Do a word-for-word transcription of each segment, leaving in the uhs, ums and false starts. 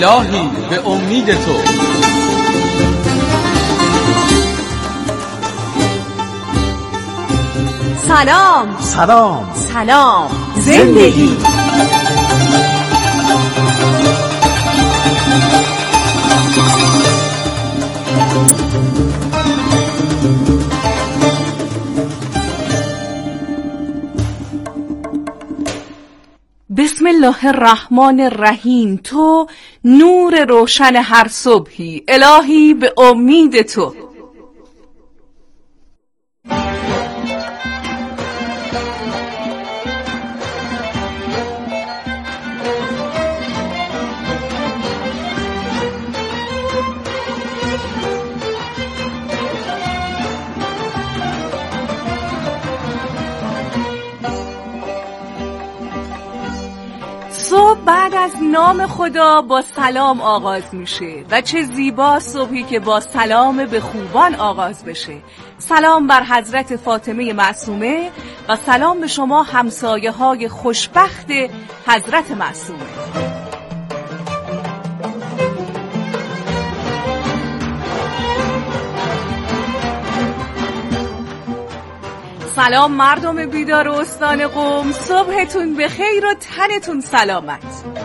الهی به امید تو. سلام سلام سلام زندگی. بسم الله الرحمن الرحیم. تو نور روشن هر صبحی، الهی به امید تو. صبح بعد از نام خدا با سلام آغاز میشه و چه زیبا صبحی که با سلام به خوبان آغاز بشه. سلام بر حضرت فاطمه معصومه و سلام به شما همسایه های خوشبخت حضرت معصومه. سلام مردم بیدار استان قم، صبحتون بخیر و تنتون سلامت.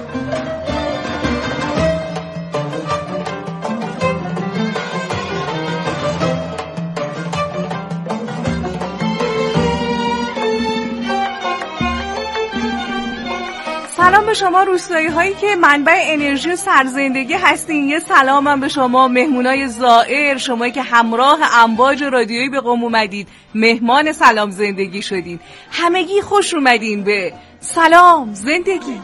سلام به شما روستایی هایی که منبع انرژی و سرزندگی هستین. یه سلام هم به شما مهمونای زائر، شمایی که همراه امواج رادیویی به قم اومدید، مهمان سلام زندگی شدین. همگی خوش اومدین به سلام زندگی.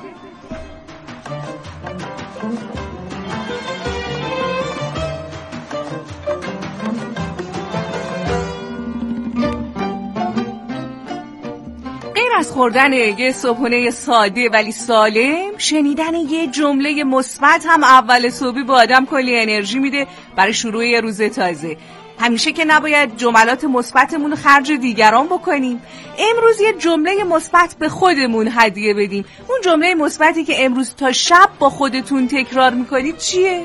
از خوردن یه صبحونه ساده ولی سالم، شنیدن یه جمله مثبت هم اول صبحی به آدم کلی انرژی میده برای شروع یه روز تازه. همیشه که نباید جملات مثبتمون رو خرج دیگران بکنیم. امروز یه جمله مثبت به خودمون هدیه بدیم. اون جمله مثبتی که امروز تا شب با خودتون تکرار میکنید چیه؟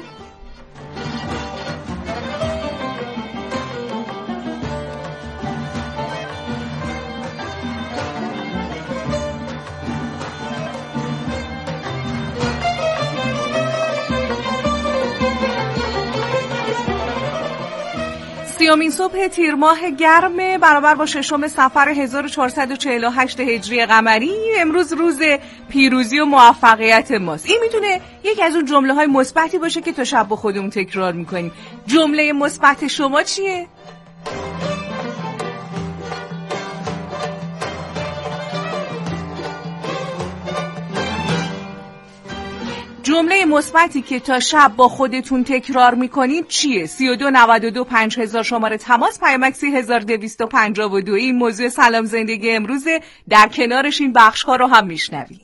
سیومین صبح تیر ماه گرم برابر با ششم صفر هزار و چهارصد و چهل و هشت هجری قمری، امروز روز پیروزی و موفقیت ماست. این میتونه یکی از اون جمله های مثبتی باشه که تا شب با خودمون تکرار میکنیم. جمله مثبت شما چیه؟ جمله مثبتی که تا شب با خودتون تکرار میکنید چیه؟ سی و دو نود و دو پنج هزار شماره تماس، پیامک سی هزار دویست و پنجاه و دو. این موضوع سلام زندگی امروزه. در کنارش این بخش ها رو هم میشنوید.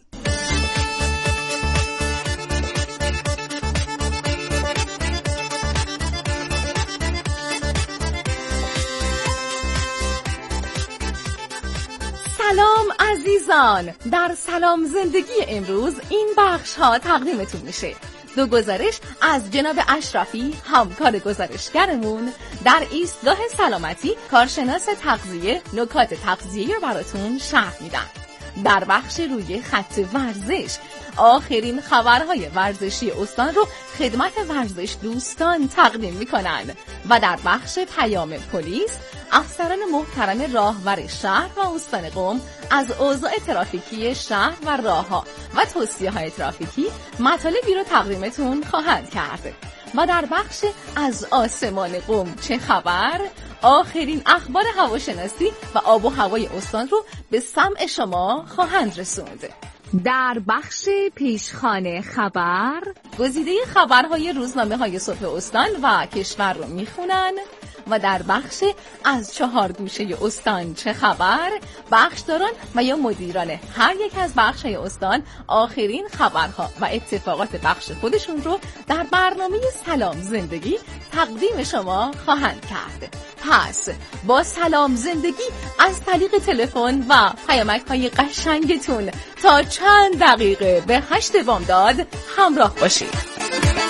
سلام عزیزان، در سلام زندگی امروز این بخش ها تقدیمتون میشه. دو گزارش از جناب اشرفی، همکار گزارشگرمون، در ایستگاه سلامتی کارشناس تغذیه نکات تغذیه‌ای رو براتون شرح میدن. در بخش روی خط ورزش آخرین خبرهای ورزشی استان رو خدمت ورزش دوستان تقدیم میکنن و در بخش پیام پلیس افسران محترم راهور شهر و استان قم از اوضاع ترافیکی شهر و راهها و توصیه‌های ترافیکی مطالبی رو تقدیمتون خواهند کرد. و در بخش از آسمان قم چه خبر، آخرین اخبار هواشناسی و آب و هوای استان رو به سمع شما خواهند رسوند. در بخش پیشخوان خبر گزیده خبرهای روزنامه‌های صبح استان و کشور رو میخونن و در بخش از چهار گوشه استان چه خبر، بخشداران و یا مدیران هر یک از بخش‌های استان آخرین خبرها و اتفاقات بخش خودشون رو در برنامه سلام زندگی تقدیم شما خواهند کرد. پس با سلام زندگی از طریق تلفن و پیامک‌های قشنگتون تا چند دقیقه به هشت بامداد همراه باشید.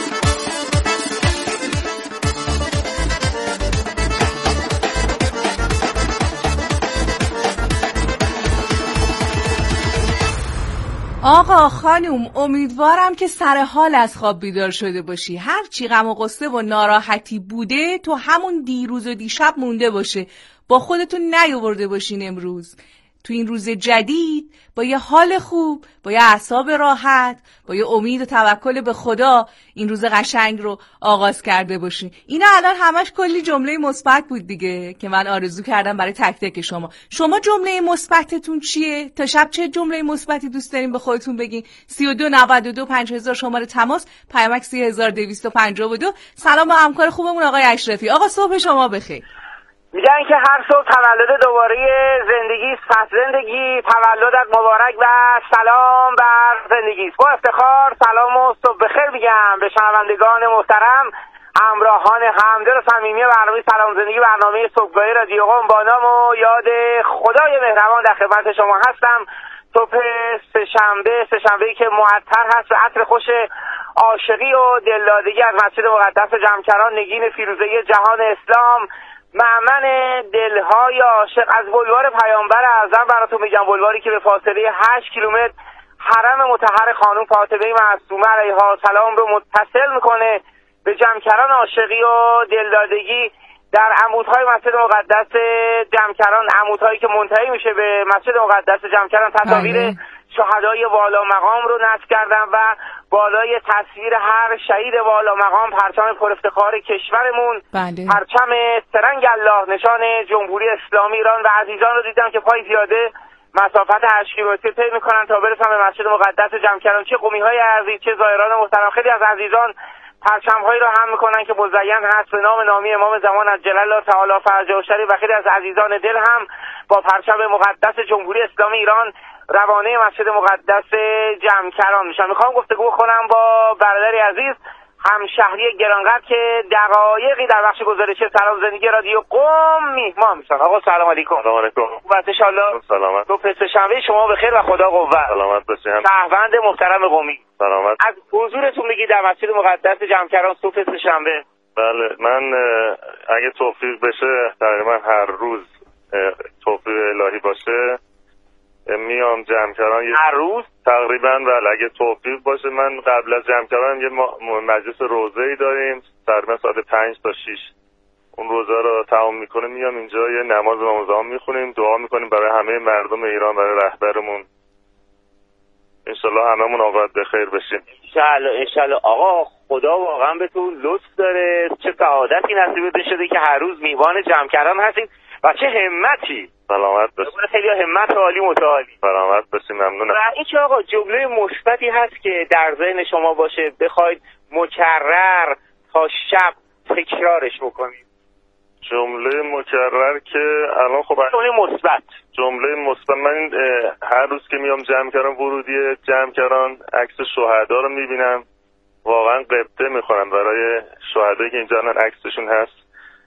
آقا خانم، امیدوارم که سر حال از خواب بیدار شده باشی. هر چی غم و غصه و ناراحتی بوده تو همون دیروز و دیشب مونده باشه، با خودتون نیاورده باشین امروز. تو این روز جدید با یه حال خوب، با یه اعصاب راحت، با یه امید و توکل به خدا این روز قشنگ رو آغاز کرده باشین. اینا الان همش کلی جمله مثبت بود دیگه که من آرزو کردم برای تک تک شما. شما جمله مثبتتون چیه؟ تا شب چه جمله مثبتی دوست دارین به خودتون بگین؟ سی و دو نود و دو پنج هزار شماره تماس، پیامک سی هزار دویست و پنجاه و دو. سلام به همکار خوبمون آقای اشرفی. آقا صبح شما بخیر. میگن که هر صبح تولد دوباره زندگی است، پس زندگی تولدت مبارک و سلام بر زندگی است. با افتخار سلام و صبح بخیر میگم به شنوندگان محترم، همراهان همدل و صمیمی برنامه سلام زندگی، برنامه صبحگاهی رادیو قم. با نام و یاد خدای مهربان در خدمت شما هستم. صبح سه‌شنبه، سه‌شنبه‌ای که معطر هست به عطر خوش عاشقی و دلدادگی از مسجد مقدس جمکران، نگین فیروزه جهان اسلام، مأمن دلهای عاشق. از بلوار پیامبر اعظم براتون میگم، بلواری که به فاصله هشت کیلومتر حرم مطهر خانم فاطمه معصومه علیها السلام رو متصل میکنه به جمکران عاشقی و دلدادگی. در عمودهای مسجد مقدس جمکران، عمودهایی که منتهی میشه به مسجد مقدس جمکران، تصاویر شهدای والا مقام رو نصب کردن و بالای تصویر هر شهید والا مقام پرچم پر افتخار کشورمون، بله. پرچم سرنگ الله، نشان جمهوری اسلامی ایران. و عزیزان رو دیدم که پای پیاده مسافت هشت کیلومتری طی میکنن تا برسن به مسجد مقدس جمکران. چه قومی‌های عزیز، چه زائران محترم. خیلی از عزیزان پرچم‌هایی رو هم میکنن که مزین هست به نام نامی امام زمان عجل الله تعالی فرجه الشریف، و خیلی از عزیزان دل هم با پرچم مقدس جمهوری اسلامی ایران روانه مسجد مقدس جمکران میشن. میخوام گفتگو کنم با برادری عزیز، همشهری گرانقدر که دقایقی در بخش گزارش سلام زندگی رادیو قم میهمان میشن. آقا سلام علیکم. سلام علیکم. خوبید ان شاء الله؟ سلامت. تو پس شنبه شما بخیر و خدا قوت. سلامت باشین. شهروند محترم قمی. سلامت. از حضورتون بگید در مسجد مقدس جمکران صبح سه شنبه. بله، من اگه توفیق بشه تقریبا هر روز توفیق الهی باشه میام جمکران هر روز تقریبا. بله اگه توفیق باشه. من قبل از جمکران یه مجلس روزه‌ای داریم تقریبا ساعت پنج تا شش. اون روزه رو تمام میکنه میام اینجا، یه نماز امام میخونیم، دعا میکنیم برای همه مردم ایران، برای رهبرمون. انشالله هممون آباد بخیر بشیم. انشالله انشالله. آقا خدا واقعا بهتون لطف داره، چه سعادتی نصیب بده شده که هر روز میوان جمکران هستید و چه همتی. سلامت باشید. خیلی همت عالی متعالی. سلامت باشید، ممنونم. و این که آقا جمله مثبتی هست که در ذهن شما باشه بخواید مکرر تا شب تکرارش بکنید؟ جمله مکرر که الان خب جمله مثبت. جمله مثبت من هر روز که میام جمکران، ورودی جمکران، عکس شهدا رو میبینم، واقعا قبطه میخورم برای شهدایی که اینجا الان عکسشون هست.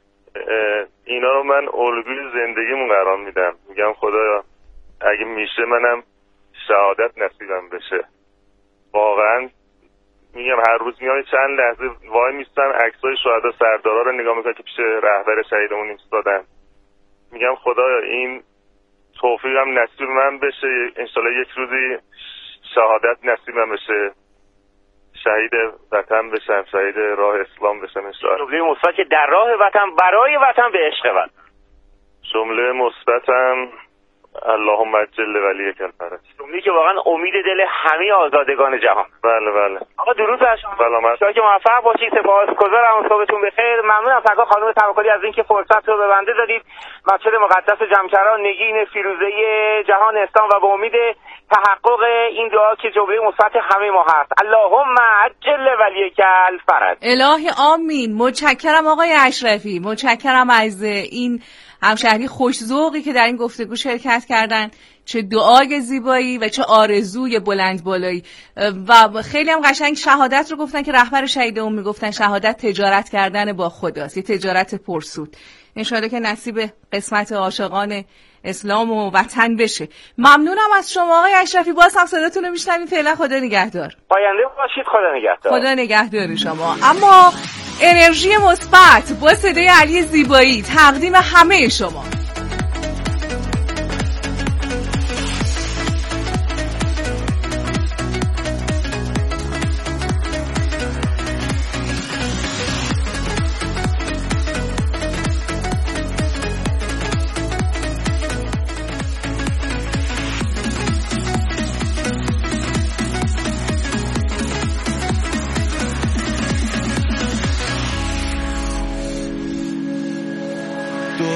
اینا رو من الگوی زندگیمون قرار میدم. میگم خدایا اگه میشه منم شهادت نصیبم بشه. واقعا میگم هر روز میام چند لحظه وای میستم عکسای شهدا سردارا رو نگاه میکنم که پیش رهبر شهیدمون ایستادن. میگم خدایا این توفیقم نصیب من بشه، انشالله یک روزی شهادت نصیبم بشه، شهید وطن بشم، شهید راه اسلام بشم انشاءالله. جمله مثبت که در راه وطن، برای وطن، به عشق وطن. جمله مثبتم اللهم اجل ولیک الفرج. جمله‌ای که واقعا امید دل همه آزادگان جهان. بله بله. آقا درود بر شما. سلامت. شما که موفق باشید. سپاسگزارم. صبحتون بخیر. ممنونم فقط خانم توکلی از اینکه فرصت رو به بنده دادید. مسجد مقدس جمکران، نگین فیروزه جهان اسلام، و به امید تحقق این دعا که جمله مثبت همه ما هست، اللهم اجل ولیک الفرج. الهی آمین. متشکرم آقای اشرفی، متشکرم از این همشهری خوش‌ذوقی که در این گفتگو شرکت کردن. چه دعای زیبایی و چه آرزوی بلند بالایی. و خیلی هم قشنگ شهادت رو گفتن که رهبر شهیدمون میگفتن شهادت تجارت کردن با خداست، یه تجارت پرسود. انشاءالله که نصیب قسمت عاشقان اسلام و وطن بشه. ممنونم از شما آقای اشرفی. باز هم صداتون رو میشنویم. فعلا خدا نگهدار. پاینده باشید. خدا نگهدار. خدا نگهدار شما. اما انرژی مثبت با صدای علی زیبایی تقدیم همه شما.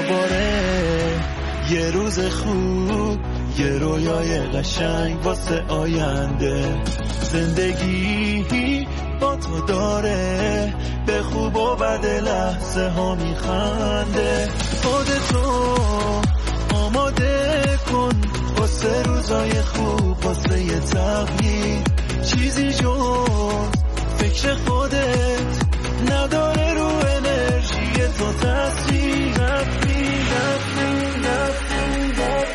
دوباره یه روز خوب، یه رویای قشنگ واسه آینده. زندگی با تو داره به خوب و بد لحظه ها میخنده. خودتو آماده کن واسه روزای خوب، واسه یه تغییر. چیزی جز فکر خودت نداره رو انرژی تو تاثیر. رفتی رفتی رفتی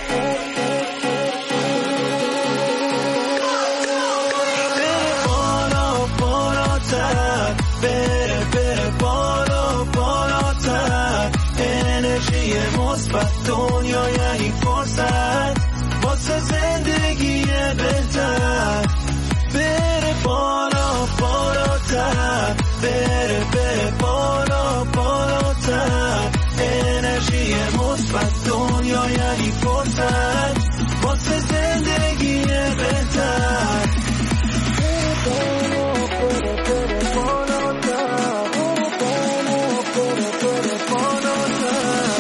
بره بالا بالاتر، بره بره بالا بالاتر. انرژی مثبت دنیا یعنی فرصت واسه زندگی بهتر. بره بالا بالاتر، بره بره بالا بالاتر. انرژی مثبت دنیا یعنی فرصت واسه زندگی بهتر. بره بره بره بالاتر، بره بره بره بالاتر.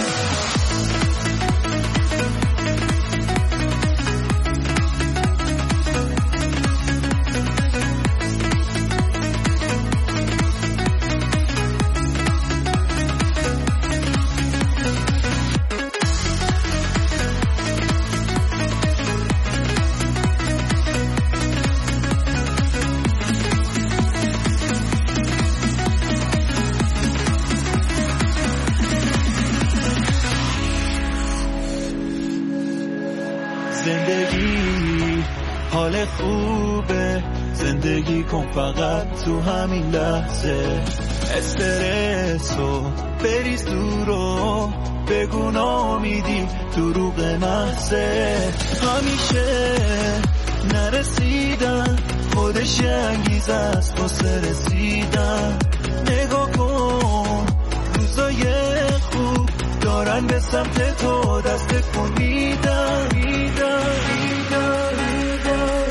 زندگی حال خوبه، زندگی کن فقط تو همین لحظه. استرسو بریز دورو، بگو نامیدی دروغ محضه. همیشه نرسیدن خودش انگیزه است واسه رسیدن. نگاه کن روزای خوب دارن به سمت تو دست کن میدن میدن میدن میدن.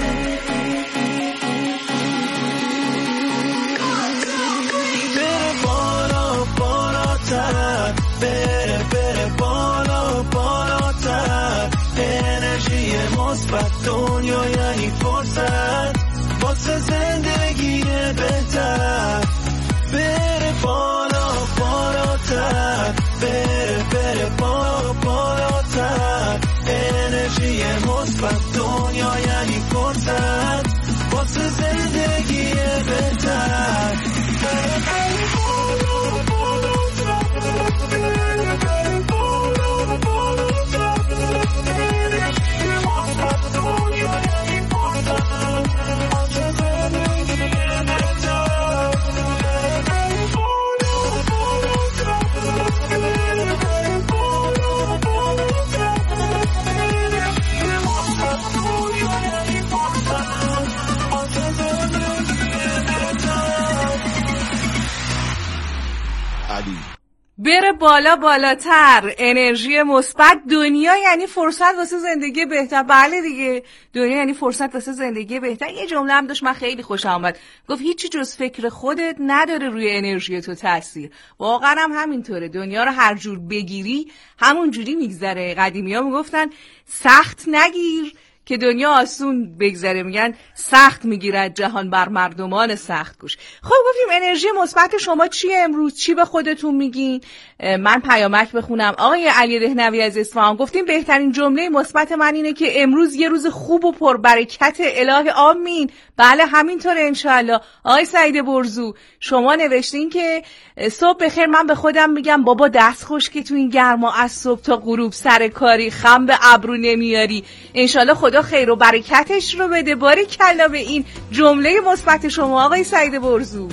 بره بالا بالاتر، بره بره بالا بالاتر. انرژی مثبت دنیا یعنی فرصت واسه زندگی بهتر. بره بالا بالاتر، بره بره بالا بالاتر. انرژی مثبت دنیا یعنی فرصت واسه زندگی بهتر. بره بره بالا بالاتر، بره بره بالا بالاتر. انرژی مثبت دنیا یعنی فرصت واسه زندگی بهتر. بره بالا بالاتر، انرژی مثبت دنیا یعنی فرصت واسه زندگی بهتر. بله دیگه، دنیا یعنی فرصت واسه زندگی بهتر. یه جمله هم داشت من خیلی خوشم اومد، گفت هیچی جز فکر خودت نداره روی انرژی تو تاثیر. واقعا هم همینطوره، دنیا رو هر جور بگیری همون جوری میگذره. قدیمی‌ها میگفتن سخت نگیر که دنیا آسون بگذره، میگن سخت میگیرد جهان بر مردمان سخت کوش. خب گفتیم انرژی مثبت شما چیه امروز؟ چی به خودتون میگین؟ من پیامک بخونم. آقای علی رهنوی از اصفهان گفتیم بهترین جمله مثبت من اینه که امروز یه روز خوب و پربرکت الهی. آمین. بله همینطوره انشالله. آقای سعید برزو شما نوشتین که صبح بخیر. من به خودم میگم بابا دست خوش که تو این گرما از صبح تا غروب سر کاری، خم به ابرو نمیاری. انشالله خدا خیر و برکتش رو بده. باریکلا به این جمله مثبت شما آقای سعید برزو.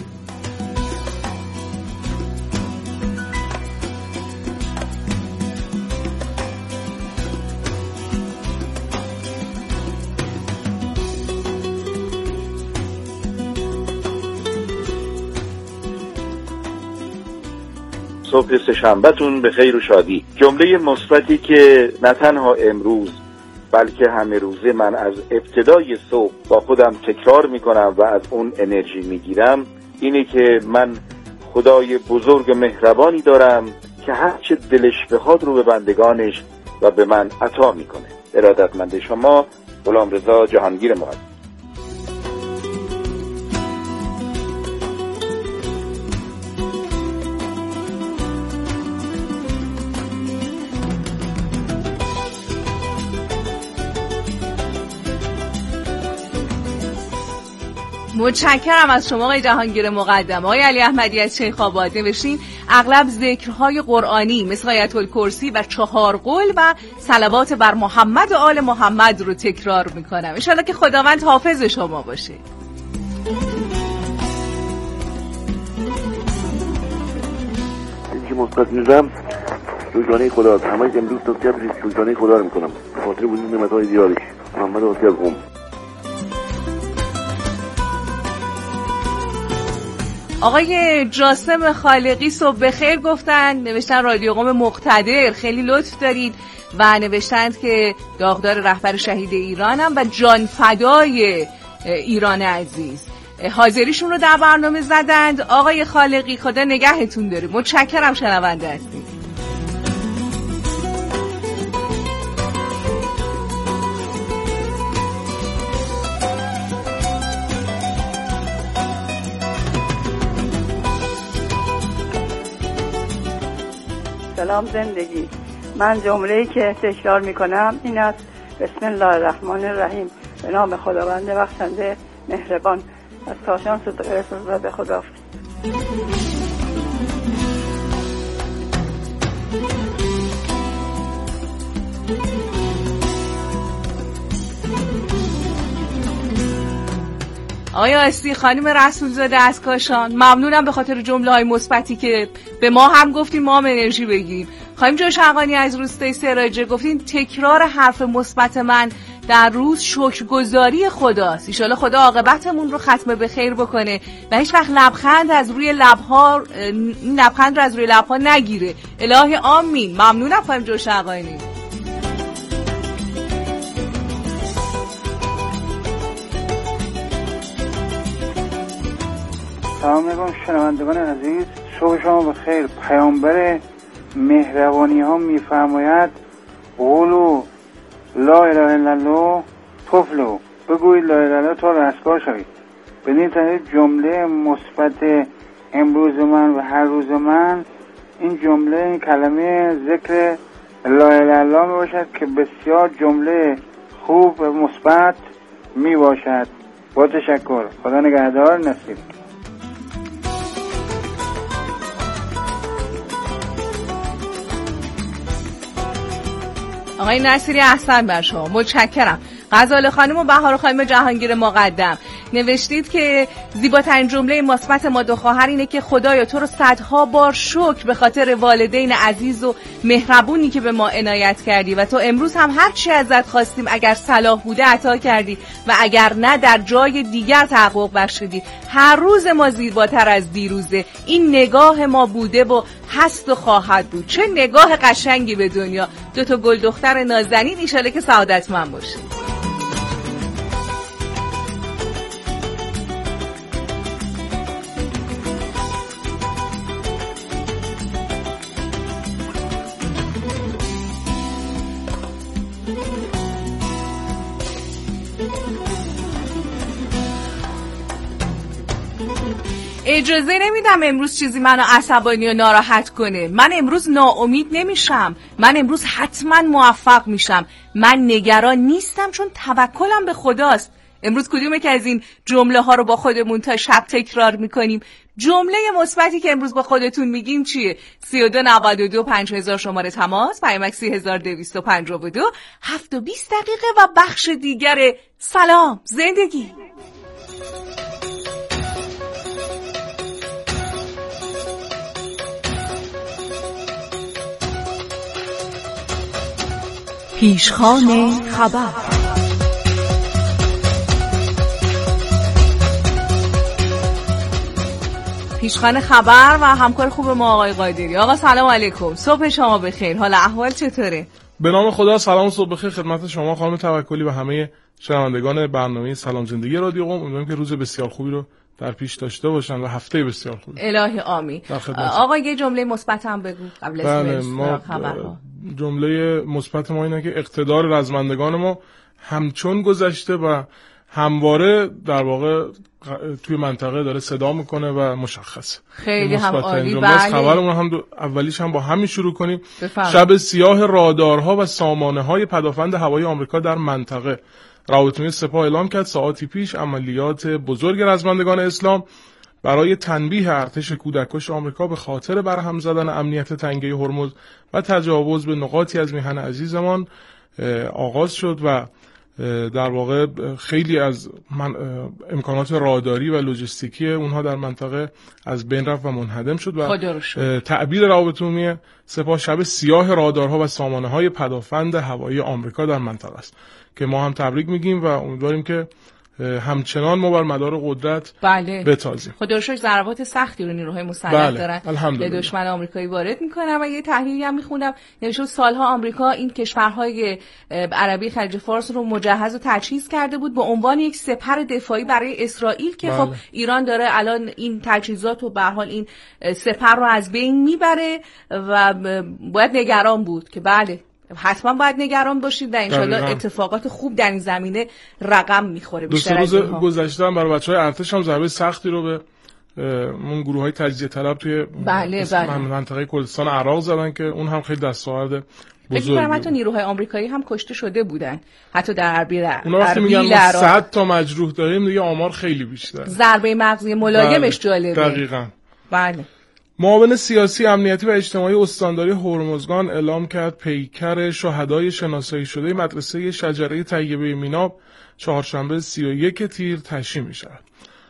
صبح سه‌شنبه‌تون به خیر و شادی. جمله مثبتی که نه تنها امروز بلکه همه روزه من از ابتدای صبح با خودم تکرار میکنم و از اون انرژی میگیرم اینه که من خدای بزرگ مهربانی دارم که هر چه دلش بخواد رو به بندگانش و به من عطا میکنه. ارادتمند شما، غلامرضا جهانگیر مقدم. متشکرم از شما آقای جهانگیر مقدم. آقای علی احمدی از شیخ آباد نوشتین اغلب ذکرهای قرآنی مثل آیت الکرسی و چهار قول و صلوات بر محمد و آل محمد رو تکرار میکنم. ان شاءالله که خداوند حافظ شما باشه. این که مثبت میزم شکرانه خدا است. همه امروز توصیه بشید شکرانه خدا رو میکنم به خاطر وجود نعمت‌های زیادش. محمد آسی از قم. آقای جاسم خالقی صبح بخیر گفتن، نوشتن رادیو قم مقتدر، خیلی لطف دارید و نوشتند که داغدار رهبر شهید ایرانم و جان فدای ایران عزیز. حاضریشون رو در برنامه زدند. آقای خالقی خدا نگهتون داره. متشکرم شنونده هستید. سلام زندگی. من جمله‌ای که تکرار میکنم این است: بسم الله الرحمن الرحیم، به نام خداوند بخشنده مهربان. از کاشان صدق رسول به خدا. آقای آسی خانم رسولزاده از کاشان، ممنونم به خاطر جمله های مثبتی که به ما هم گفتیم ما هم انرژی بگیریم. خانم جوشقانی از روستای سراجه گفتین تکرار حرف مثبت من در روز شکرگزاری خداست. ان شاءالله خدا عاقبتمون رو ختم به خیر بکنه و هیچ وقت لبخند از روی لب‌ها این لبخند رو از روی لب‌ها نگیره. الهی آمین. ممنونم خانم جوشقانی. سلام علیکم شنوندگان عزیز، صبح شما بخیر. پیامبر مهربانی ها میفرماید قولوا لا اله الا الله تفلحوا، بگویید لا اله الا الله تا رستگار شوید. بدین ترتیب جمله مثبت امروز من و هر روز من این جمله این کلمه ذکر لا اله الا الله می باشد که بسیار جمله خوب و مثبت می باشد. با تشکر. خدا نگهدار. نصیب. آقای نصیری احسن بر شما. متشکرم. غزاله خانم و بهار خانم جهانگیر مقدم نوشتید که زیباترین جمله مثبت ما دو خواهر اینه که خدایا تو رو صدها بار شکر به خاطر والدین عزیز و مهربونی که به ما عنایت کردی و تو امروز هم هر چی ازت خواستیم اگر صلاح بوده عطا کردی و اگر نه در جای دیگر تحقق بخشیدی. هر روز ما زیباتر از دیروزه. این نگاه ما بوده و هست و خواهد بود. چه نگاه قشنگی به دنیا. دو تا گل دختر نازنین، ان شاءالله که سعادتمند باشید. اجازه نمیدم امروز چیزی منو عصبانی و ناراحت کنه. من امروز ناامید نمیشم. من امروز حتما موفق میشم. من نگران نیستم چون توکلم به خداست. امروز کدومه که از این جمله ها رو با خودمون تا شب تکرار میکنیم؟ جمله مثبتی که امروز با خودتون میگیم چیه؟ سی و دو نود و دو پنج هزار شماره تماس، پیامک سی هزار دویست و پنجاه و دو هفت و بیست دقیقه و بخش دیگر سلام زندگی. پیشخوان خبر. پیشخوان خبر و همکار خوب ما آقای قادری. آقا سلام علیکم. صبح شما بخیر. حال احوال چطوره؟ به نام خدا. سلام و صبح بخیر خدمت شما خانم توکلی و همه شنوندگان برنامه سلام زندگی رادیو قم. امیدوارم که روز بسیار خوبی رو در پیش داشته باشن و هفته بسیار خوبی. الهی آمین. آقا یه جمله مثبت هم بگو قبل از بله، ما خبرها. جمله مثبت ما اینه که اقتدار رزمندگان ما همچون گذشته و همواره در واقع توی منطقه داره صدا میکنه و مشخصه. خیلی هم عالی. بله. خبرمون هم دو... اولیش هم با همین شروع کنیم. بفرم. شب سیاه رادارها و سامانه های پدافند هوایی آمریکا در منطقه. راهبتونی سپاه اعلام کرد ساعتی پیش عملیات بزرگ رزمندگان اسلام برای تنبیه ارتش کودکش آمریکا به خاطر برهم زدن امنیت تنگه هرمز و تجاوز به نقاطی از میهن عزیزمان آغاز شد و در واقع خیلی از من امکانات راداری و لوجستیکی اونها در منطقه از بین رفت و منهدم شد و تعبیر روابط عمومی سپاه شب سیاه رادارها و سامانه‌های پدافند هوایی آمریکا در منطقه است که ما هم تبریک میگیم و امیدواریم که همچنان ما بر مدار قدرت بله. بتازیم. خدا رو شکر ضربات سختی رو نیروهای مسلح بله. دارن به دشمن آمریکایی وارد میکنن و یه تحلیلی هم میخوندم نوشته سالها آمریکا این کشورهای عربی خلیج فارس رو مجهز و تجهیز کرده بود به عنوان یک سپر دفاعی برای اسرائیل که بله. خب ایران داره الان این تجهیزات و به هر حال این سپر رو از بین میبره و باید نگران بود که بله حتما باید نگران باشید و انشالله اتفاقات خوب در این زمینه رقم میخوره. دو سه روز گذشته هم برای بچهای ارتش هم ضربه سختی رو به اون گروه های تجزیه طلب توی بله بله. منطقه کردستان عراق زدن که اون هم خیلی دستاورد بزرگی بود. حتی نیروهای آمریکایی هم کشته شده بودن حتی در اربیل. اونا وقتی میگن ما صد تا مجروح داریم دیگه آمار خیلی بیشتره. ضربه مغزی ملایمش بله. جالبه. دقیقاً. بله. معاون سیاسی امنیتی و اجتماعی استانداری هرمزگان اعلام کرد پیکر شهدای شناسایی شده مدرسه شجره طیبه میناب چهارشنبه سی و یک تیر تشییع می شود.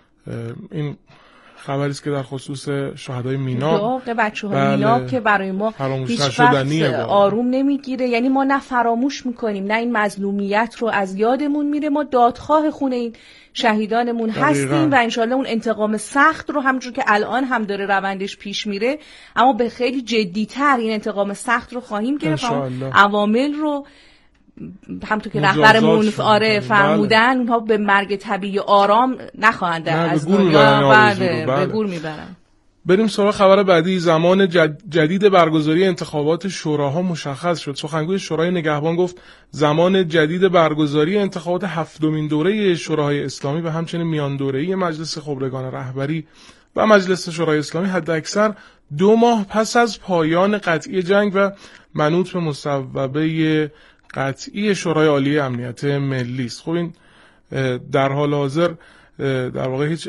این خبری است که در خصوص شهدای میناب داغ بچه‌ها بله میناب که برای ما هیچ وقت آروم نمیگیره، یعنی ما نه فراموش میکنیم نه این مظلومیت رو از یادمون میره، ما دادخواه خون این شهیدانمون هستیم و انشالله اون انتقام سخت رو همونجور که الان هم داره روندش پیش میره اما به خیلی جدی‌تر این انتقام سخت رو خواهیم گرفت. عوامل رو همونطور که رهبرمون آره فرمودن اونها به مرگ طبیعی آرام نخواهند از دنیا به گور میبرن. بریم سراغ خبر بعدی. زمان جدید برگزاری انتخابات شوراها مشخص شد. سخنگوی شورای نگهبان گفت زمان جدید برگزاری انتخابات هفتمین دوره شوراهای اسلامی و همچنین میان دوره‌ای مجلس خبرگان رهبری و مجلس شورای اسلامی حداکثر دو ماه پس از پایان قطعی جنگ و منوط به مصوبه قطعی شورای عالی امنیت ملی است. خب این در حال حاضر در واقع هیچ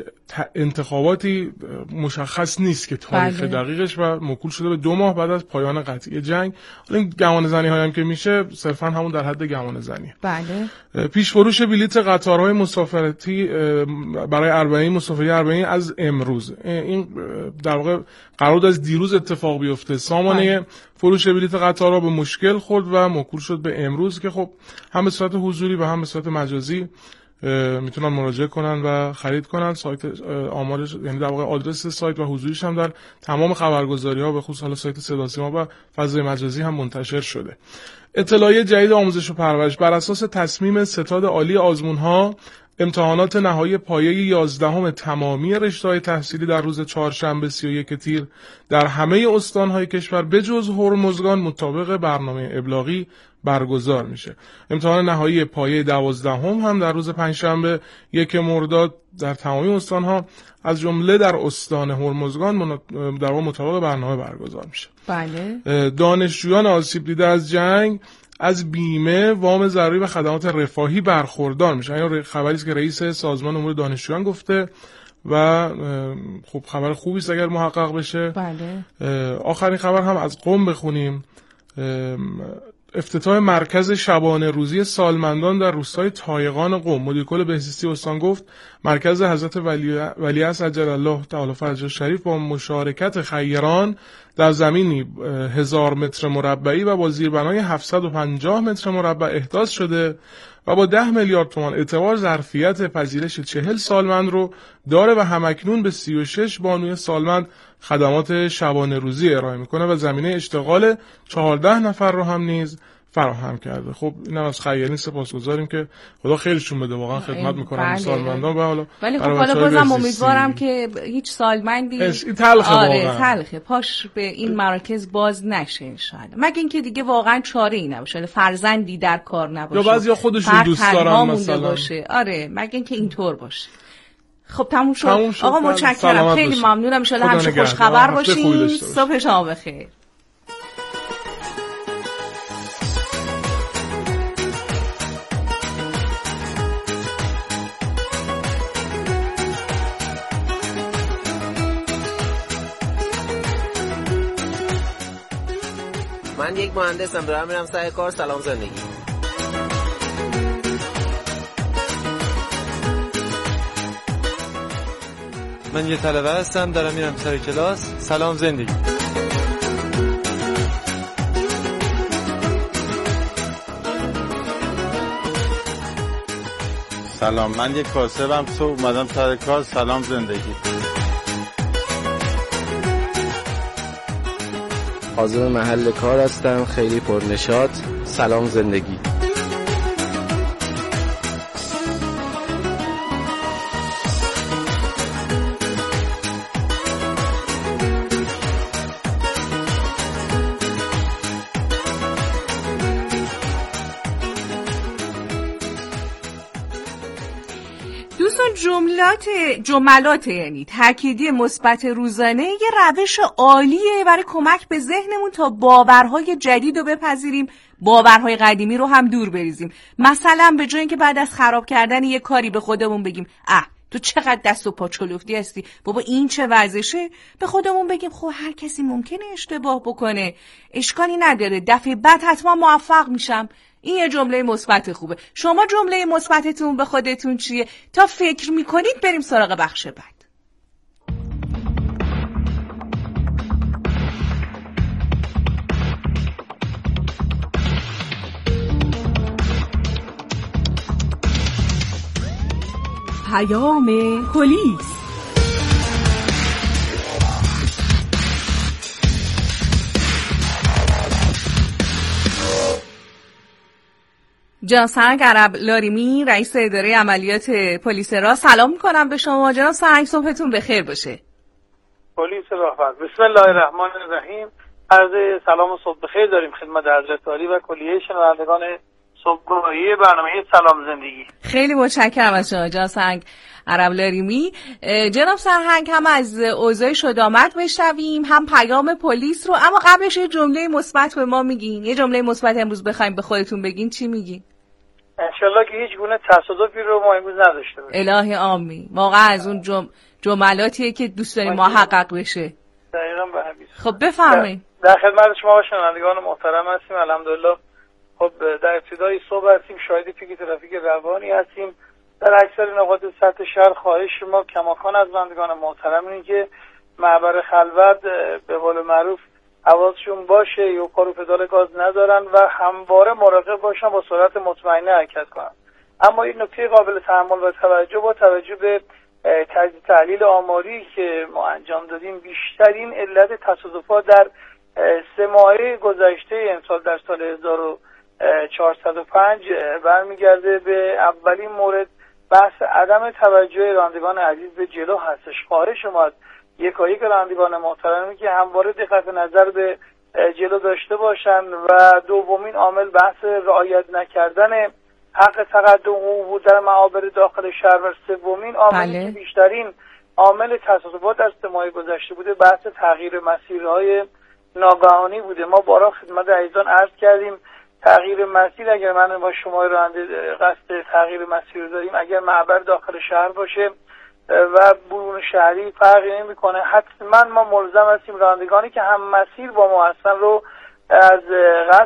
انتخاباتی مشخص نیست که تاریخ بله. دقیقش و موکول شده به دو ماه بعد از پایان قطعی جنگ. حالا این گمان زنی هایی هم که میشه صرفا همون در حد گمان زنی. بله. پیش فروش بلیت قطارهای مسافرتی برای اربعین مسافری اربعین از امروز، این در واقع قرار از دیروز اتفاق بیفته. سامانه بله. فروش بلیت قطارها به مشکل خورد و موکول شد به امروز که خب هم به صورت حضوری و هم به صورت مجازی میتونن مراجعه کنن و خرید کنن. سایت آمارش یعنی در واقع آدرس سایت و حضوریش هم در تمام خبرگزاری‌ها به خصوص حالا سایت صدا سیما و فضای مجازی هم منتشر شده. اطلاعیه جدید آموزش و پرورش بر اساس تصمیم ستاد عالی آزمون‌ها امتحانات نهایی پایه یازدهم تمامی رشته‌های تحصیلی در روز چهارشنبه سی و یک تیر در همه استان‌های کشور بجز هرمزگان مطابق برنامه ابلاغی برگزار میشه. امتحان نهایی پایه دوازدهم هم در روز پنجشنبه یک مرداد در تمامی استان‌ها از جمله در استان هرمزگان در واقع مطابق برنامه برگزار میشه. بله. دانشجویان آسیب دیده از جنگ از بیمه وام ضروری و خدمات رفاهی برخوردار میشن. این خبری است که رئیس سازمان امور دانشجویان گفته و خب خبر خوبی است اگر محقق بشه. بله. آخرین خبر هم از قم بخونیم. افتتاح مرکز شبانه روزی سالمندان در روستای تایقان قم. مدیر کل بهزیستی استان گفت مرکز حضرت ولی ولیعصر عجل الله تعالی فرجه شریف با مشارکت خیران در زمینی هزار متر مربعی و با زیربنای هفتصد و پنجاه متر مربع احداث شده و با ده میلیارد تومان اعتبار ظرفیت پذیرش چهل سالمند رو داره و همکنون به سی و شش بانوی سالمند خدمات شبانه روزی ارائه میکنه و زمینه اشتغال چهارده نفر رو هم نیز فراهم کرده. خب اینم از خیالین سپاسگزاریم که خدا خیرشون بده، واقعا خدمت میکنم سالمندان. و حالا ولی خب حالا بازم امیدوارم که هیچ سالمندی این تلخه آره واقعا تلخه پاش به این مراکز باز نشه ان شاء الله، مگه اینکه دیگه واقعا چاره ای نباشه، فرزندی در کار نباشه یا بعضیا خودشون دوست دارن مثلا باشه. آره مگه اینکه اینطور باشه. خب تموم شد, تموم شد. آقا متشکرم، خیلی ممنونم، ان شاء الله همیشه خوش خبر باشین. صبح شما بخیر. من یک مهندسم، دارم میرم سر کار. سلام زندگی. من یه طلبه هستم، دارم میرم سر کلاس. سلام زندگی. سلام، من یک کاسبم، صبح اومدم سر کار. سلام زندگی. عازم محل کار هستم، خیلی پرنشاط. سلام زندگی. دوستان جملات جملات یعنی تأکیدی مثبت روزانه یه روش عالیه برای کمک به ذهنمون تا باورهای جدید رو بپذیریم، باورهای قدیمی رو هم دور بریزیم. مثلا به جای اینکه بعد از خراب کردن یه کاری به خودمون بگیم اه تو چقدر دست و پا چلفتی هستی، بابا این چه وضعشه، به خودمون بگیم خب هر کسی ممکنه اشتباه بکنه، اشکالی نداره، دفعه بعد حتما موفق میشم. این یه جمله مثبت خوبه. شما جمله مثبتتون به خودتون چیه؟ تا فکر میکنید بریم سراغ بخش بعد. پیام پلیس. جناب سرهنگ عرب لاریمی، رئیس اداره عملیات پلیس را سلام میکنم به شما. جناب سرهنگ صبحتون بخیر باشه. پلیس رافت. بسم الله الرحمن الرحیم. عرض سلام و صبح بخیر داریم خدمت حضرت عالی و کلیه شنوندگان صبحگاهی برنامه سلام زندگی. خیلی متشکرم از شما جناب سرهنگ عرب لاریمی. جناب سرهنگ هم از اوضاع شدامت بشنویم، هم پیام پلیس رو، اما قبلش یه جمله مثبت به ما میگین. یه جمله مثبت امروز بخوایم به خودتون بگین چی میگین؟ انشالله که هیچ گونه تصادفی رو ما امروز نداشته باشیم. الهی آمین. واقعا از اون جم... جملاتیه که دوست داریم محقق بشه. دقیقاً به همین. خب بفرمایید. در خدمت شما و شنوندگان محترم هستیم. الحمدلله. خب در ابتدای صبح هستیم، شاهد پیک ترافیک روانی هستیم. در اکثر نقاط سطح شهر خواهش ما کماکان از بندگان محترم اینه که معبر خلوت به قول معروف حواسشون باشه، یا کار و پدال گاز ندارن و همواره مراقب باشن، با سرعت مطمئنه حرکت کنن. اما این نکته قابل تأمل و توجه با توجه به تجزیه تحلیل آماری که ما انجام دادیم، بیشترین علت تصادفات در سه ماهه گذشته امسال در سال هزار و چهارصد و پنج برمیگرده به اولین مورد بحث عدم توجه رانندگان عزیز به جلو هستش. خواهش ما از یکایک رانندگان محترمی که همواره دقت نظر به جلو داشته باشند. و دومین عامل بحث رعایت نکردن حق تقدم و در معابر داخل شهر و سومین عاملی بله. که بیشترین عامل تصادفات در سه ماه گذشته بوده بحث تغییر مسیرهای ناگهانی بوده. ما بارها خدمت عزیزان عرض کردیم تغییر مسیر، اگر من با شما راننده قصد تغییر مسیر داریم، اگر معبر داخل شهر باشه و برون شهری فرقی نمیکنه، حتما ما ملزم هستیم رانندگانی که هم مسیر با ما هستن رو از قصد